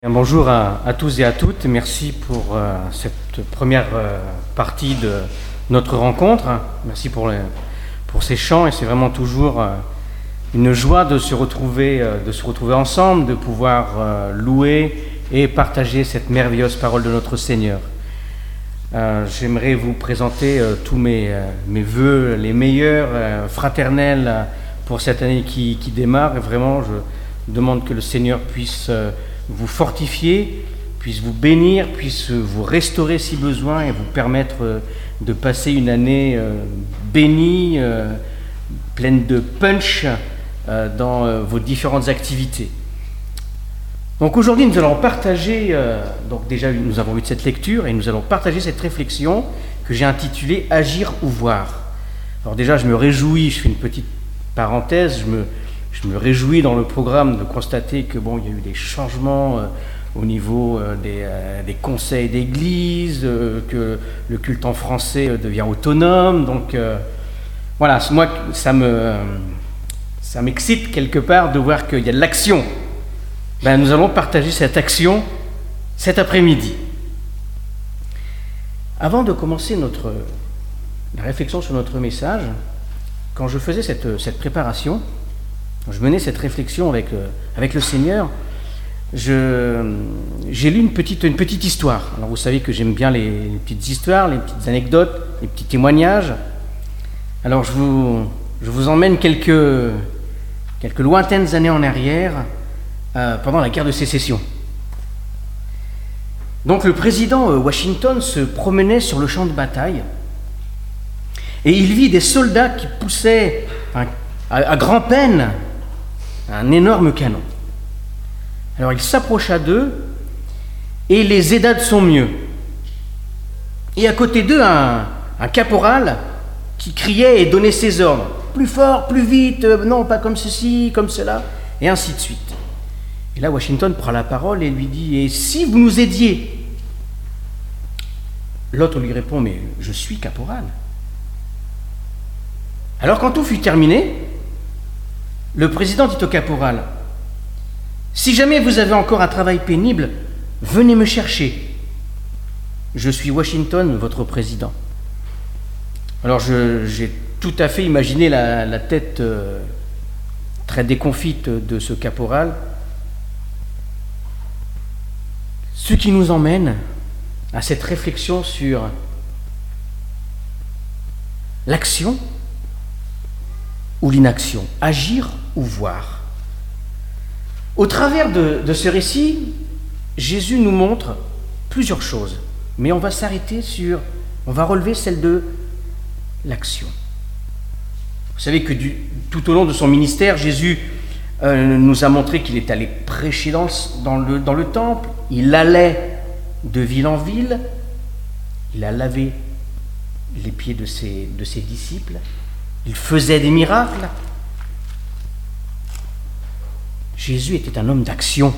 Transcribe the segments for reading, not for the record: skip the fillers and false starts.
Bonjour à tous et à toutes, merci pour cette première partie de notre rencontre, merci pour ces chants et c'est vraiment toujours une joie de se retrouver ensemble, de pouvoir louer et partager cette merveilleuse parole de notre Seigneur. J'aimerais vous présenter tous mes vœux les meilleurs, fraternels pour cette année qui démarre et vraiment je demande que le Seigneur puisse vous fortifier, puisse vous bénir, puisse vous restaurer si besoin et vous permettre de passer une année bénie, pleine de punch dans vos différentes activités. Donc aujourd'hui nous allons partager, donc déjà nous avons eu cette lecture et nous allons partager cette réflexion que j'ai intitulée « Agir ou voir ». Alors déjà je me réjouis, je fais une petite parenthèse, je me réjouis dans le programme de constater que il y a eu des changements au niveau des conseils d'église, que le culte en français devient autonome. Donc voilà, moi ça m'excite quelque part de voir qu'il y a de l'action. Nous allons partager cette action cet après-midi. Avant de commencer la réflexion sur notre message, quand je faisais cette préparation, je menais cette réflexion avec le Seigneur, j'ai lu une petite histoire. Alors vous savez que j'aime bien les petites histoires, les petites anecdotes, les petits témoignages. Alors je vous emmène quelques lointaines années en arrière, pendant la guerre de sécession. Donc le président Washington se promenait sur le champ de bataille et il vit des soldats qui poussaient à grand-peine un énorme canon. Alors il s'approcha d'eux et les aida de son mieux. Et à côté d'eux, un caporal qui criait et donnait ses ordres. Plus fort, plus vite, non, pas comme ceci, comme cela, et ainsi de suite. Et là, Washington prend la parole et lui dit « Et si vous nous aidiez ?» L'autre lui répond « Mais je suis caporal. » Alors quand tout fut terminé, le président dit au caporal « Si jamais vous avez encore un travail pénible, venez me chercher. Je suis Washington, votre président. » Alors j'ai tout à fait imaginé la tête très déconfite de ce caporal. Ce qui nous emmène à cette réflexion sur l'action ou l'inaction, agir ou voir. Au travers de ce récit, Jésus nous montre plusieurs choses, mais on va relever celle de l'action. Vous savez que tout au long de son ministère, Jésus nous a montré qu'il est allé prêcher dans le temple, il allait de ville en ville, il a lavé les pieds de ses disciples, il faisait des miracles. Jésus était un homme d'action.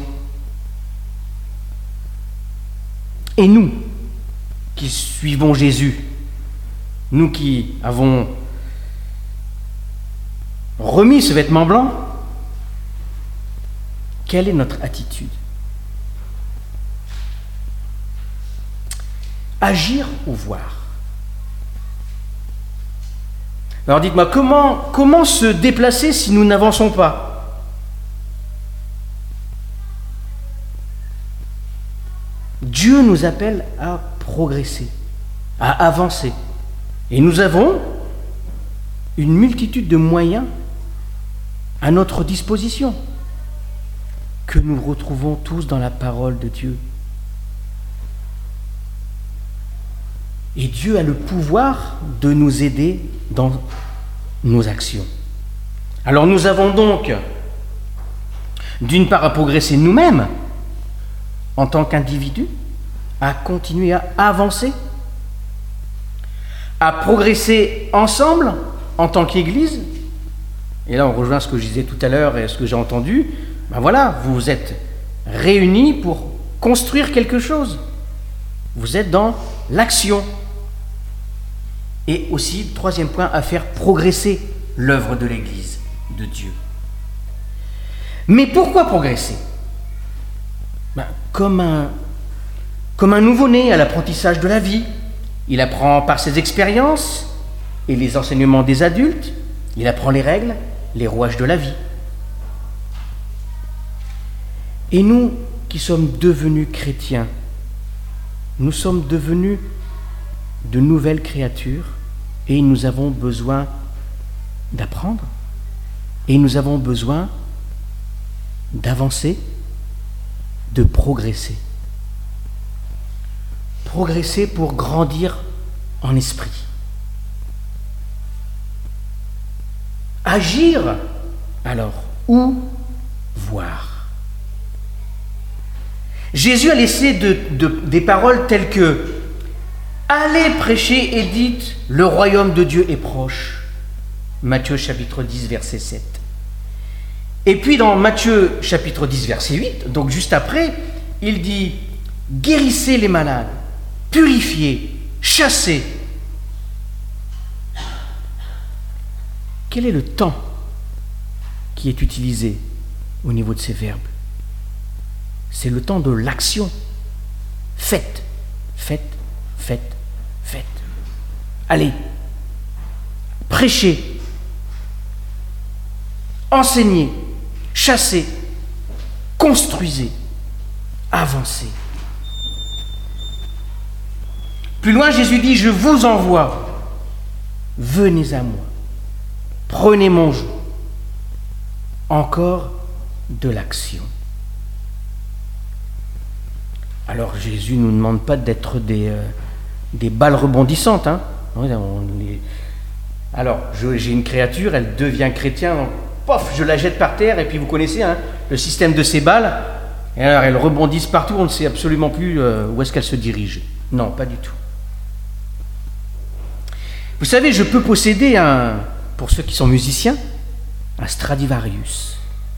Et nous, qui suivons Jésus, nous qui avons remis ce vêtement blanc, quelle est notre attitude? Agir ou voir? Alors dites-moi, comment se déplacer si nous n'avançons pas? Dieu nous appelle à progresser, à avancer. Et nous avons une multitude de moyens à notre disposition, que nous retrouvons tous dans la parole de Dieu. Et Dieu a le pouvoir de nous aider dans nos actions. Alors nous avons donc, d'une part, à progresser nous-mêmes, en tant qu'individus, à continuer à avancer, à progresser ensemble, en tant qu'Église. Et là, on rejoint ce que je disais tout à l'heure et ce que j'ai entendu. Voilà, vous vous êtes réunis pour construire quelque chose. Vous êtes dans l'action. Et aussi, troisième point, à faire progresser l'œuvre de l'Église, de Dieu. Mais pourquoi progresser? comme un nouveau-né à l'apprentissage de la vie. Il apprend par ses expériences et les enseignements des adultes. Il apprend les règles, les rouages de la vie. Et nous qui sommes devenus chrétiens, nous sommes devenus de nouvelles créatures et nous avons besoin d'apprendre et nous avons besoin d'avancer, de progresser. Progresser pour grandir en esprit. Agir, alors, ou voir. Jésus a laissé des paroles telles que « Allez prêcher et dites, le royaume de Dieu est proche ». Matthieu chapitre 10, verset 7. Et puis dans Matthieu chapitre 10, verset 8, donc juste après, il dit « Guérissez les malades, purifiez, chassez ». Quel est le temps qui est utilisé au niveau de ces verbes? C'est le temps de l'action. Faites, faites, faites, faites. Allez, prêchez, enseignez, chassez, construisez, avancez. Plus loin, Jésus dit, je vous envoie, venez à moi, prenez mon joug. Encore de l'action. Alors Jésus ne nous demande pas d'être des balles rebondissantes. Hein. Alors, j'ai une créature, elle devient chrétienne, donc, pof, je la jette par terre, et puis vous connaissez hein, le système de ces balles, et alors elles rebondissent partout, on ne sait absolument plus où est-ce qu'elles se dirigent. Non, pas du tout. Vous savez, je peux posséder, pour ceux qui sont musiciens, un Stradivarius,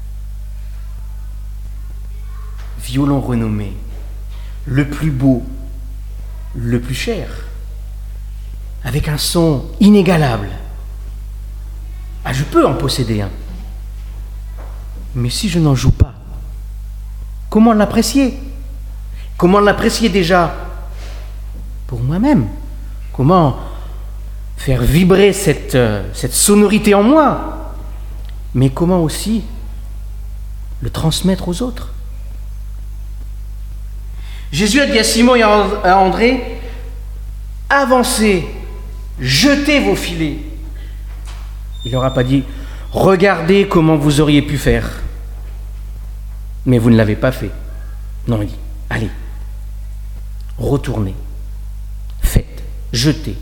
violon renommé, le plus beau, le plus cher, avec un son inégalable. Ah, je peux en posséder un. Mais si je n'en joue pas, comment l'apprécier? Comment l'apprécier déjà pour moi-même? Comment faire vibrer cette sonorité en moi? Mais comment aussi le transmettre aux autres? Jésus a dit à Simon et à André, avancez, jetez vos filets. Il leur a pas dit, regardez comment vous auriez pu faire. Mais vous ne l'avez pas fait. Non, il dit, allez, retournez, faites, jetez.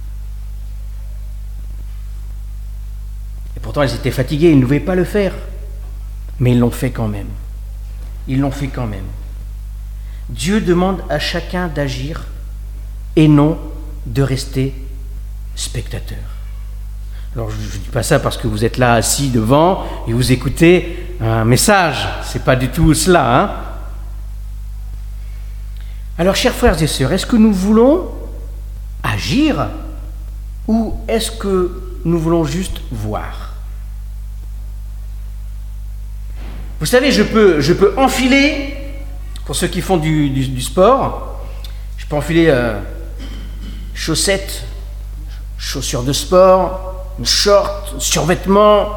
Et pourtant, ils étaient fatigués, ils ne pouvaient pas le faire. Mais ils l'ont fait quand même. Ils l'ont fait quand même. Dieu demande à chacun d'agir et non de rester spectateur. Alors je ne dis pas ça parce que vous êtes là assis devant et vous écoutez un message. C'est pas du tout cela. Hein. Alors chers frères et sœurs, est-ce que nous voulons agir ou est-ce que nous voulons juste voir? Vous savez, je peux enfiler, pour ceux qui font du sport, je peux enfiler chaussettes, chaussures de sport, une short, survêtement,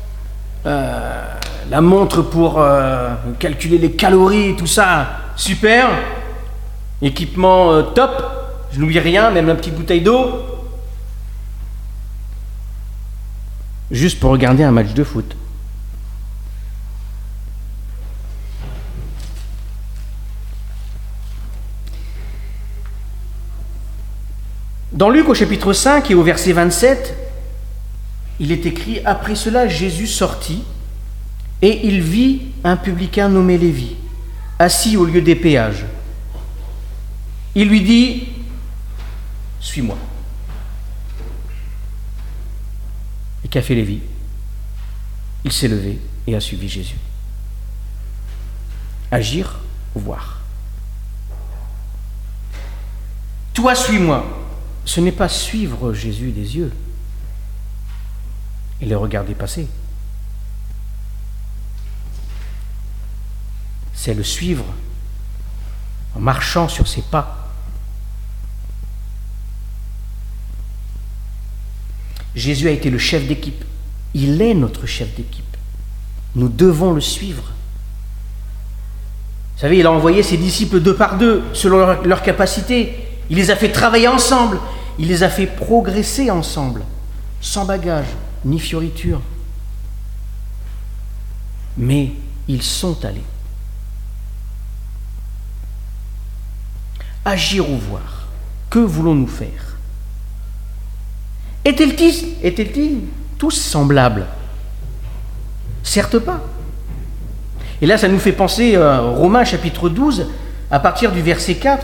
la montre pour calculer les calories, tout ça, super, équipement top, je n'oublie rien, même la petite bouteille d'eau, juste pour regarder un match de foot. Dans Luc au chapitre 5 et au verset 27, il est écrit « Après cela, Jésus sortit et il vit un publicain nommé Lévi, assis au lieu des péages. Il lui dit « Suis-moi ». Et qu'a fait Lévi? Il s'est levé et a suivi Jésus. Agir ou voir. Toi, suis-moi. Ce n'est pas suivre Jésus des yeux et le regarder passer. C'est le suivre marchant sur ses pas. Jésus a été le chef d'équipe. Il est notre chef d'équipe. Nous devons le suivre. Vous savez, il a envoyé ses disciples deux par deux, selon leur capacité. Il les a fait travailler ensemble. Il les a fait progresser ensemble, sans bagage ni fioriture. Mais ils sont allés. Agir ou voir, que voulons-nous faire? Étaient-ils tous semblables? Certes pas. Et là, ça nous fait penser Romains chapitre 12, à partir du verset 4.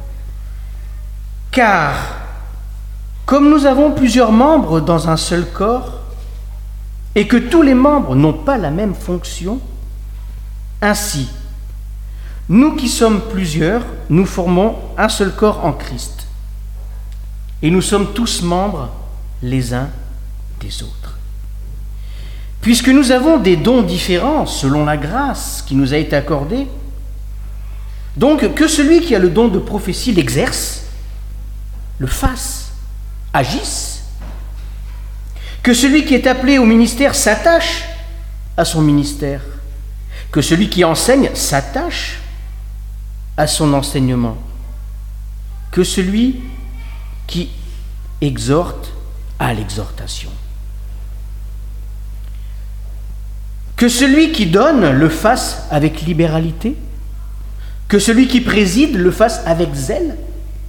Car, comme nous avons plusieurs membres dans un seul corps, et que tous les membres n'ont pas la même fonction, ainsi, nous qui sommes plusieurs, nous formons un seul corps en Christ. Et nous sommes tous membres les uns des autres. Puisque nous avons des dons différents selon la grâce qui nous a été accordée, donc que celui qui a le don de prophétie l'exerce, le fasse, agisse. Que celui qui est appelé au ministère s'attache à son ministère. Que celui qui enseigne s'attache à son enseignement. Que celui qui exhorte à l'exhortation. Que celui qui donne le fasse avec libéralité. Que celui qui préside le fasse avec zèle.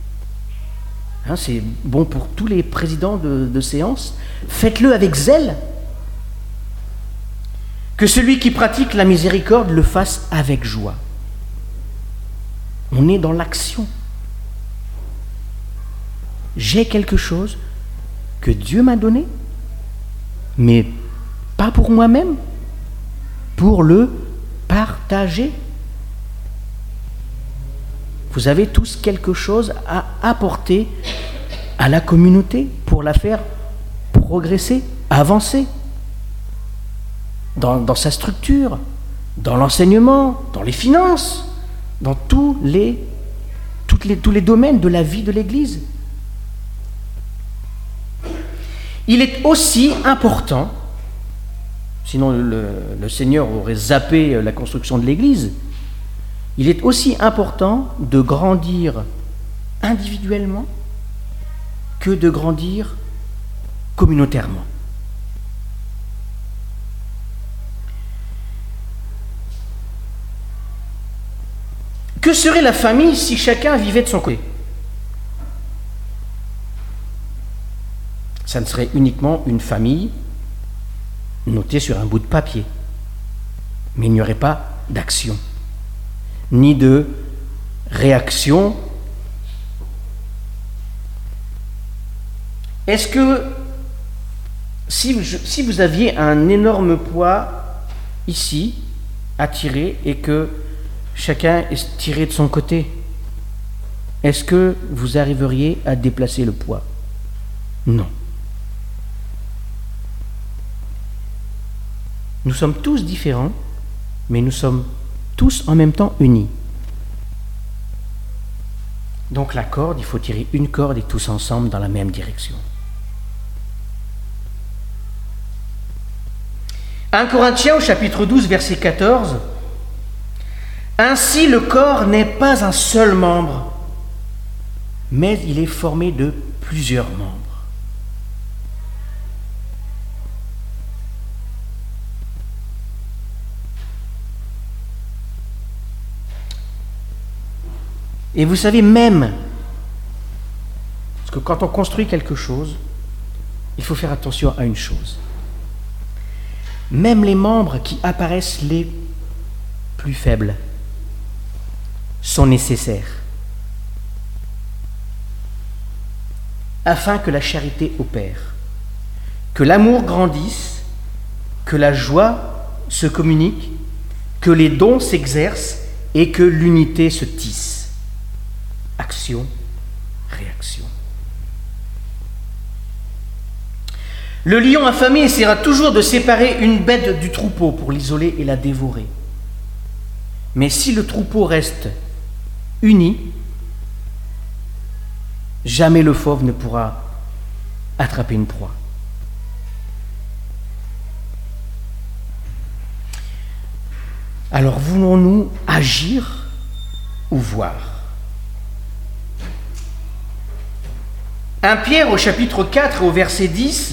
C'est bon pour tous les présidents de séance. Faites-le avec zèle. Que celui qui pratique la miséricorde le fasse avec joie. On est dans l'action. J'ai quelque chose que Dieu m'a donné, mais pas pour moi-même, pour le partager. Vous avez tous quelque chose à apporter à la communauté pour la faire progresser, avancer dans sa structure, dans l'enseignement, dans les finances, dans tous les domaines de la vie de l'Église. Il est aussi important, sinon le Seigneur aurait zappé la construction de l'Église, il est aussi important de grandir individuellement que de grandir communautairement. Que serait la famille si chacun vivait de son côté? Ça ne serait uniquement une famille notée sur un bout de papier. Mais il n'y aurait pas d'action, ni de réaction. Est-ce que si vous aviez un énorme poids ici à tirer et que chacun est tiré de son côté, est-ce que vous arriveriez à déplacer le poids? Non. Nous sommes tous différents, mais nous sommes tous en même temps unis. Donc la corde, il faut tirer une corde et tous ensemble dans la même direction. 1 Corinthiens au chapitre 12, verset 14. Ainsi le corps n'est pas un seul membre, mais il est formé de plusieurs membres. Et vous savez même, parce que quand on construit quelque chose, il faut faire attention à une chose. Même les membres qui apparaissent les plus faibles sont nécessaires afin que la charité opère, que l'amour grandisse, que la joie se communique, que les dons s'exercent et que l'unité se tisse. Action, réaction. Le lion affamé essaiera toujours de séparer une bête du troupeau pour l'isoler et la dévorer. Mais si le troupeau reste unis, jamais le fauve ne pourra attraper une proie. Alors voulons-nous agir ou voir? 1 Pierre au chapitre 4 au verset 10,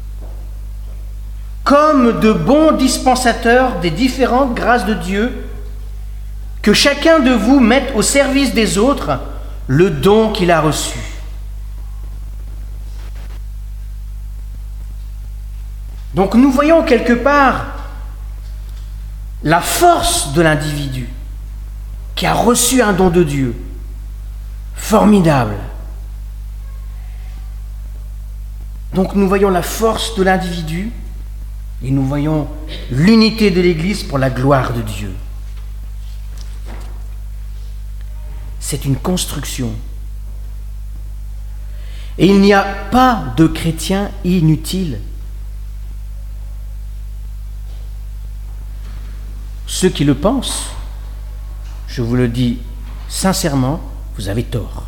comme de bons dispensateurs des différentes grâces de Dieu, que chacun de vous mette au service des autres le don qu'il a reçu. Donc nous voyons quelque part la force de l'individu qui a reçu un don de Dieu formidable. Donc nous voyons la force de l'individu et nous voyons l'unité de l'Église pour la gloire de Dieu. C'est une construction. Et il n'y a pas de chrétien inutile. Ceux qui le pensent, je vous le dis sincèrement, vous avez tort.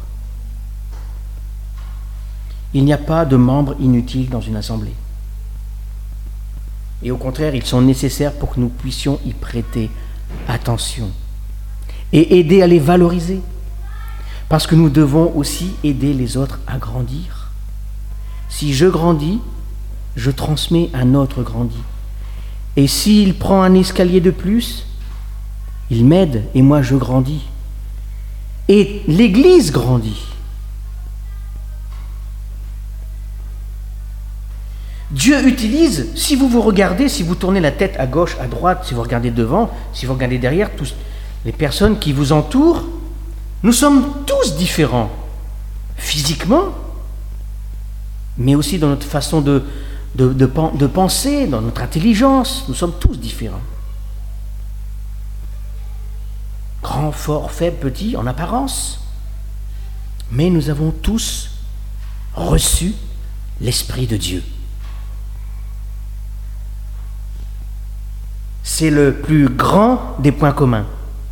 Il n'y a pas de membres inutiles dans une assemblée. Et au contraire, ils sont nécessaires pour que nous puissions y prêter attention et aider à les valoriser. Parce que nous devons aussi aider les autres à grandir. Si je grandis, je transmets, un autre grandit. Et s'il prend un escalier de plus, il m'aide et moi je grandis. Et l'Église grandit. Dieu utilise, si vous vous regardez, si vous tournez la tête à gauche, à droite, si vous regardez devant, si vous regardez derrière, tous les personnes qui vous entourent, nous sommes tous différents, physiquement, mais aussi dans notre façon de penser, dans notre intelligence, nous sommes tous différents. Grands, forts, faibles, petits, en apparence. Mais nous avons tous reçu l'Esprit de Dieu. C'est le plus grand des points communs.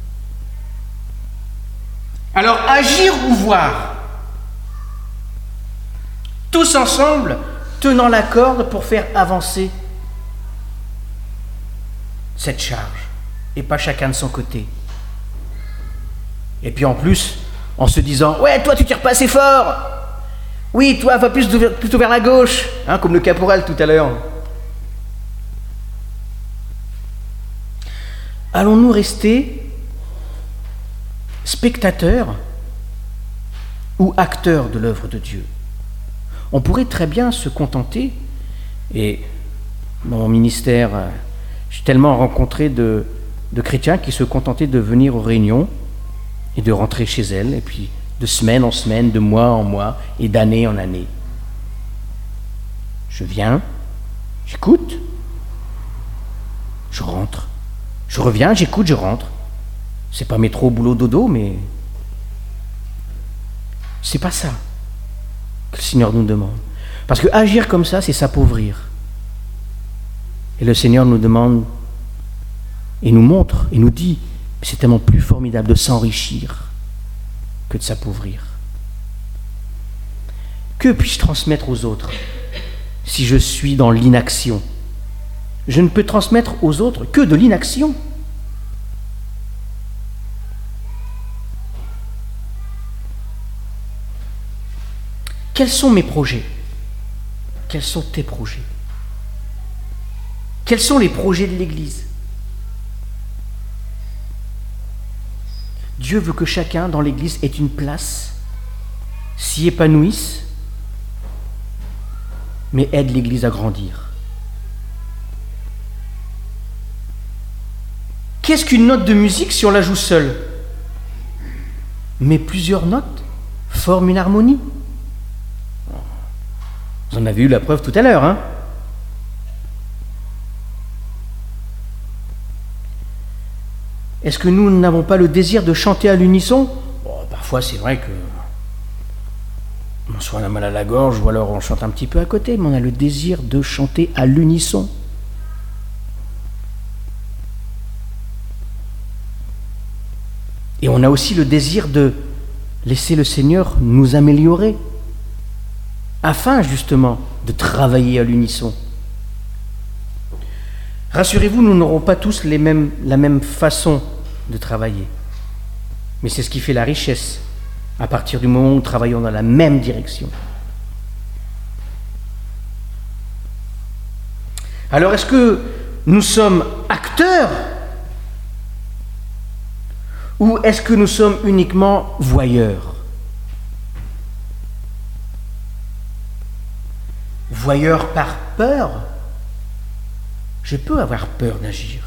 Alors, agir ou voir? Tous ensemble, tenant la corde pour faire avancer cette charge, et pas chacun de son côté. Et puis en plus, en se disant « Ouais, toi tu tires pas assez fort. Oui, toi va plutôt vers la gauche. » Comme le caporal tout à l'heure. Allons-nous rester spectateurs ou acteurs de l'œuvre de Dieu? On pourrait très bien se contenter, et dans mon ministère, j'ai tellement rencontré de chrétiens qui se contentaient de venir aux réunions et de rentrer chez elles, et puis de semaine en semaine, de mois en mois, et d'année en année. Je viens, j'écoute, je rentre. Je reviens, j'écoute, je rentre. C'est pas métro, boulot, dodo, mais c'est pas ça que le Seigneur nous demande. Parce que agir comme ça, c'est s'appauvrir. Et le Seigneur nous demande et nous montre et nous dit, c'est tellement plus formidable de s'enrichir que de s'appauvrir. Que puis-je transmettre aux autres si je suis dans l'inaction? Je ne peux transmettre aux autres que de l'inaction. Quels sont mes projets? Quels sont tes projets? Quels sont les projets de l'Église? Dieu veut que chacun dans l'Église ait une place, s'y épanouisse, mais aide l'Église à grandir. Qu'est-ce qu'une note de musique si on la joue seule? Mais plusieurs notes forment une harmonie. Vous en avez eu la preuve tout à l'heure, Est-ce que nous n'avons pas le désir de chanter à l'unisson? Parfois, c'est vrai que soit on a mal à la gorge, ou alors on chante un petit peu à côté, mais on a le désir de chanter à l'unisson. Et on a aussi le désir de laisser le Seigneur nous améliorer, afin justement de travailler à l'unisson. Rassurez-vous, nous n'aurons pas tous la même façon de travailler. Mais c'est ce qui fait la richesse, à partir du moment où nous travaillons dans la même direction. Alors, est-ce que nous sommes acteurs ou est-ce que nous sommes uniquement voyeurs? Voyeurs par peur? Je peux avoir peur d'agir.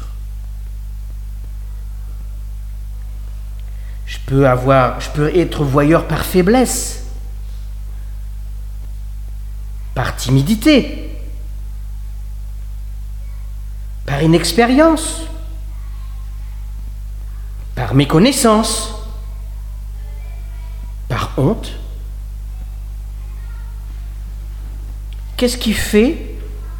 Je peux être voyeur par faiblesse, par timidité, par inexpérience, par méconnaissance, par honte. Qu'est-ce qui fait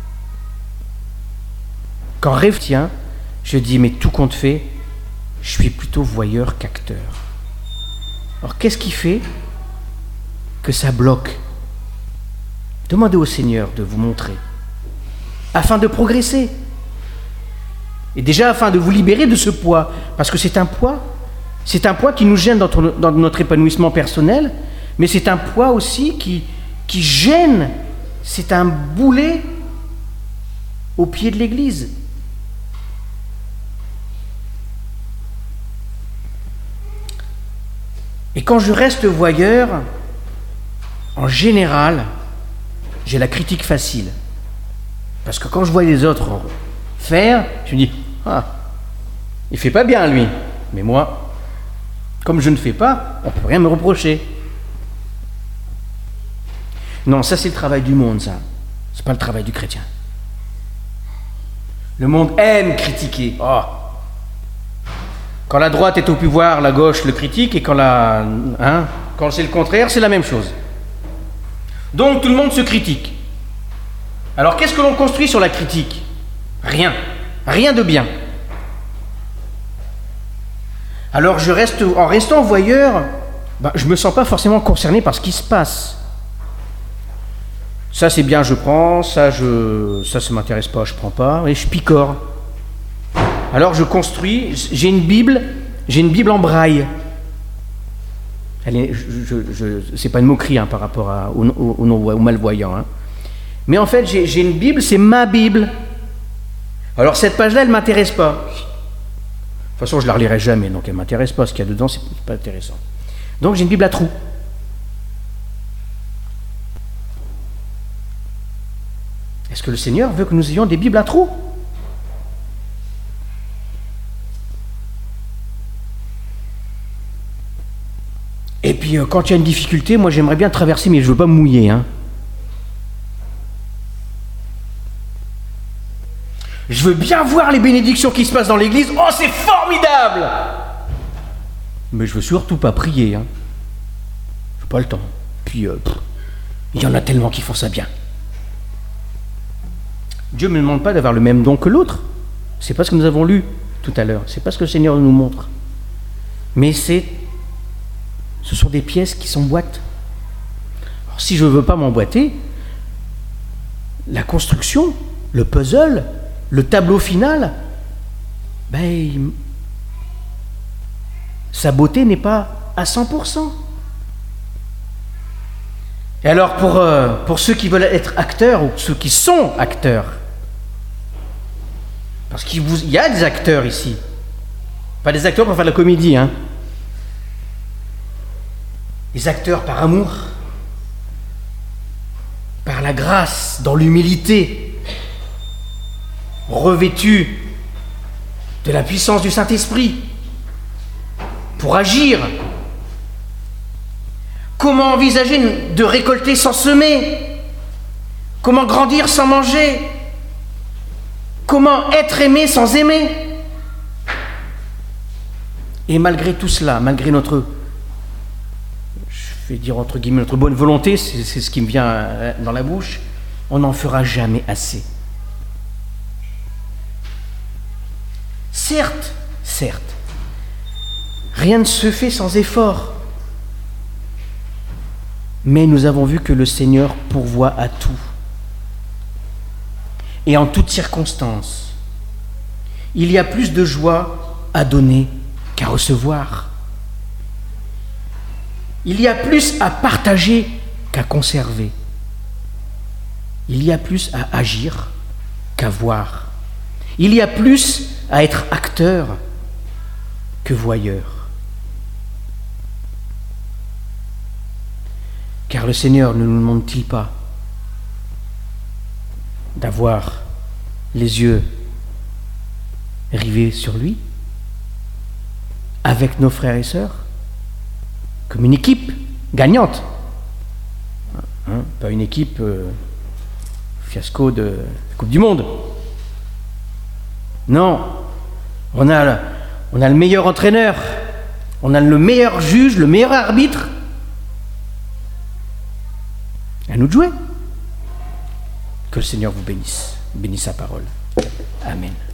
qu'en réfléchissant, je dis, mais tout compte fait, je suis plutôt voyeur qu'acteur. Alors qu'est-ce qui fait que ça bloque? Demandez au Seigneur de vous montrer, afin de progresser. Et déjà afin de vous libérer de ce poids, parce que c'est un poids qui nous gêne dans notre épanouissement personnel, mais c'est un poids aussi qui gêne, c'est un boulet au pied de l'Église. Et quand je reste voyeur, en général, j'ai la critique facile. Parce que quand je vois les autres faire, je me dis, ah, il fait pas bien lui. Mais moi, comme je ne fais pas, on ne peut rien me reprocher. Non, ça c'est le travail du monde, ça. C'est pas le travail du chrétien. Le monde aime critiquer. Oh. Quand la droite est au pouvoir, la gauche le critique, et quand c'est le contraire, c'est la même chose. Donc tout le monde se critique. Alors qu'est-ce que l'on construit sur la critique? Rien. Rien de bien. Alors en restant voyeur, je ne me sens pas forcément concerné par ce qui se passe. Ça c'est bien, je prends, ça ne m'intéresse pas, je ne prends pas, et je picore. Alors je construis, j'ai une Bible en braille. C'est pas une moquerie par rapport aux malvoyants. Hein. Mais en fait, j'ai une Bible, c'est ma Bible. Alors cette page-là, elle ne m'intéresse pas. De toute façon, je ne la relirai jamais, donc elle ne m'intéresse pas. Ce qu'il y a dedans, c'est pas intéressant. Donc j'ai une Bible à trous. Est-ce que le Seigneur veut que nous ayons des Bibles à trous? Et puis, quand il y a une difficulté, moi j'aimerais bien traverser, mais je ne veux pas me mouiller. Hein. Je veux bien voir les bénédictions qui se passent dans l'église. Oh, c'est formidable! Mais je veux surtout pas prier. Hein. Je n'ai pas le temps. Puis, il y en a tellement qui font ça bien. Dieu ne me demande pas d'avoir le même don que l'autre. C'est pas ce que nous avons lu tout à l'heure. C'est pas ce que le Seigneur nous montre. Mais ce sont des pièces qui s'emboîtent. Alors, si je ne veux pas m'emboîter, la construction, le puzzle, le tableau final, sa beauté n'est pas à 100%. Et alors pour ceux qui veulent être acteurs, ou ceux qui sont acteurs, parce qu'il y a des acteurs ici, pas des acteurs pour faire de la comédie, hein. Les acteurs par amour, par la grâce, dans l'humilité, revêtus de la puissance du Saint-Esprit, pour agir. Comment envisager de récolter sans semer? Comment grandir sans manger? Comment être aimé sans aimer? Et malgré tout cela, malgré notre, je vais dire entre guillemets, notre bonne volonté, c'est ce qui me vient dans la bouche, on n'en fera jamais assez. Certes, Rien ne se fait sans effort. Mais nous avons vu que le Seigneur pourvoit à tout. Et en toutes circonstances. Il y a plus de joie à donner qu'à recevoir. Il y a plus à partager qu'à conserver. Il y a plus à agir qu'à voir. Il y a plus à être acteur que voyeur. Car le Seigneur ne nous demande-t-il pas d'avoir les yeux rivés sur lui, avec nos frères et sœurs, comme une équipe gagnante, pas une équipe fiasco de la Coupe du Monde. Non, on a le meilleur entraîneur, on a le meilleur juge, le meilleur arbitre. À nous de jouer. Que le Seigneur vous bénisse sa parole. Amen.